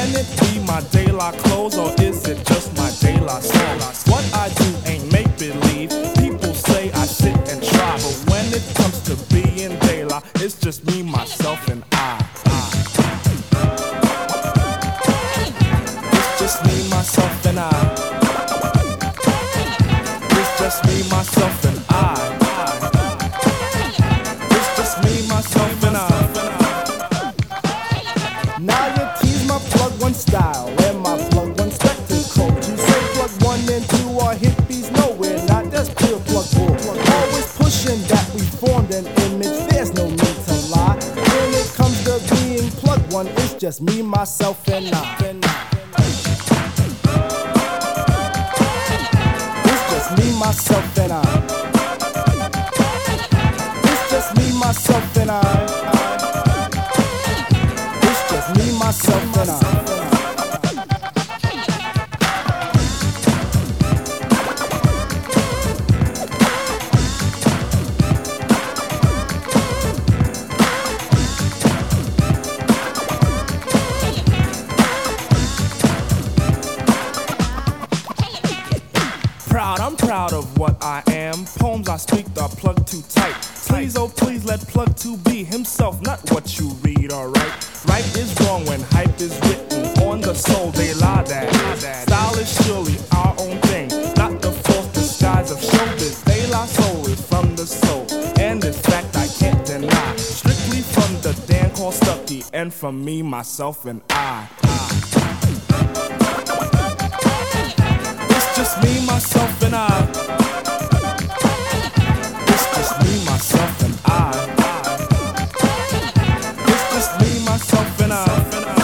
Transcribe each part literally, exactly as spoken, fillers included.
Can it be my De La clothes or is it just my De La soul? What I do ain't make believe. People say I sit and try, but when it comes to being De La, it's just me, myself, and I. It's just me, myself, and I. It's just me, myself, and I. It's just me, myself, and I. Now you tease my plug one style and my plug one spectacle. You say plug one and two are hippies, no we're not, that's pure plug bull. Always pushing that we formed an image, there's no need to lie. When it comes to being plug one, it's just me, myself, and I. It's just me, myself, and I. It's just me, myself, and I. Me, myself, and I. Proud, I'm proud of what I am. Poems I speak are plugged too tight. Please, oh please, let plug two be himself, not what you read, alright? Right is wrong when hype is written on the soul, they lie that. Style is surely our own thing, not the false disguise of showbiz. De La soul is from the soul, and this fact I can't deny. Strictly from the Dan called Stucky, and from me, myself, and I. It's just me, myself, and I. It's just me, myself, and I. Myself and I.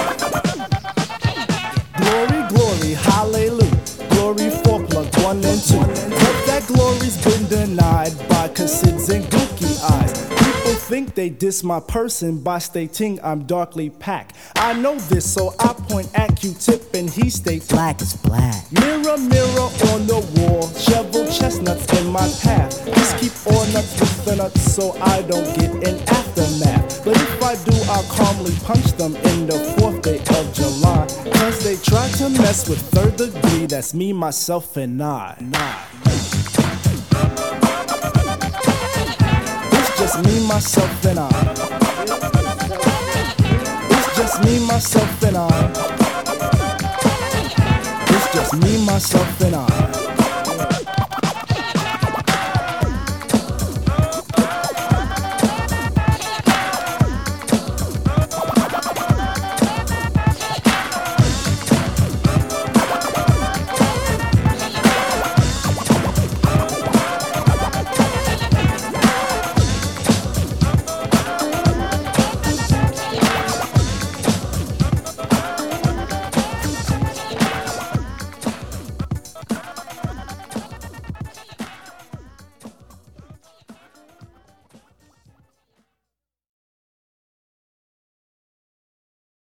Glory, glory, hallelujah. Glory for plug one and two. But that glory's been denied by Cassids and gooky eyes. People think they diss my person by stating I'm darkly packed. I know this, so I point at Q-Tip and he states black is black. Mirror, mirror on the wall, shovel chestnuts in my path. Just keep all nuts with the nuts so I don't get an aftermath. But if I do, I'll calmly punch them in the fourth day of July. Cause they try to mess with third degree, that's me, myself, and I. It's just me, myself, and I. It's just me, myself, and I. It's just me, myself, and I.